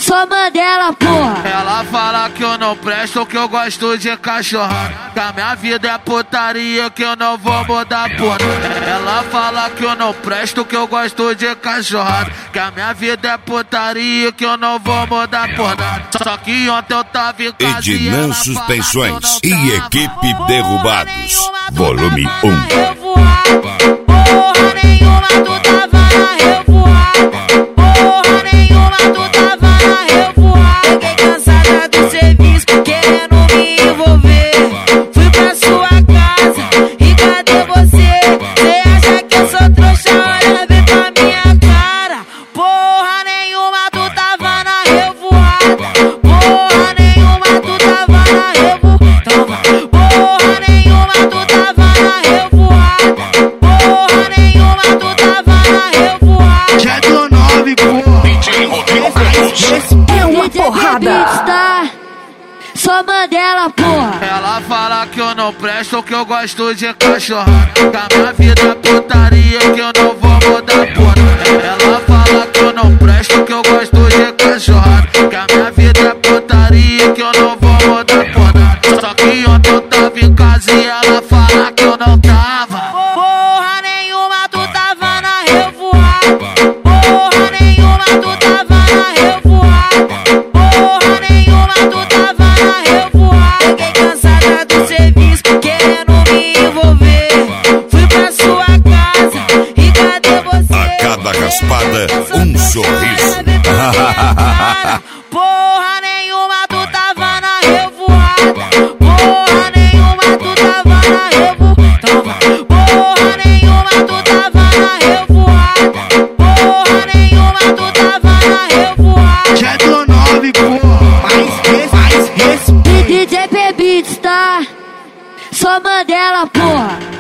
Sou Mandela, porra. Ela fala que eu não presto, que eu gosto de cachorrada, que a minha vida é putaria, que eu não vou mudar porra. Ela fala que eu não presto, que eu gosto de cachorrada, que a minha vida é putaria, que eu não vou mudar porra. Só que ontem eu tava em casa Ednan Suspensões e Equipe Derrubados, volume 1. Porra nenhuma, tu tava na revoada. Porra nenhuma, tu tava na revoada. Fiquei cansada do serviço, querendo me envolver. Fui pra sua casa e cadê você? Cê acha que eu sou trouxa? Olha bem pra minha cara. Porra nenhuma, tu tava na revoada. Porra nenhuma, tu tava na revoada. Porra nenhuma, tu tava na revoada. Porra nenhuma, tu tava na revoada. Já tô 9, porra. É uma porrada. Sou Mandela, porra. Ela fala que eu não presto, que eu gosto de cachorrada, que a minha vida é putaria, que eu não vou mudar porra. Ela fala que eu não presto, que eu gosto de cachorrada, que a minha vida é putaria, que eu não vou mudar porra. Só que ontem eu tava em casa e ela fala que eu não tava. Porra nenhuma, tu tava na revoada. Porra nenhuma, tu tava na revoada. Porra nenhuma, tu tava na revoada. Fiquei cansada do serviço, querendo me envolver. Fui pra sua casa e cadê você? A cada raspada, um sorriso. Porra nenhuma, tu tava na revoada. Porra nenhuma, tu tava na revoada. Porra nenhuma, tu tava na revoada. Porra nenhuma, tu tava na revoada. Já tô 9, porra. Mais DJ P Beats, tá? Sou Mandela, porra.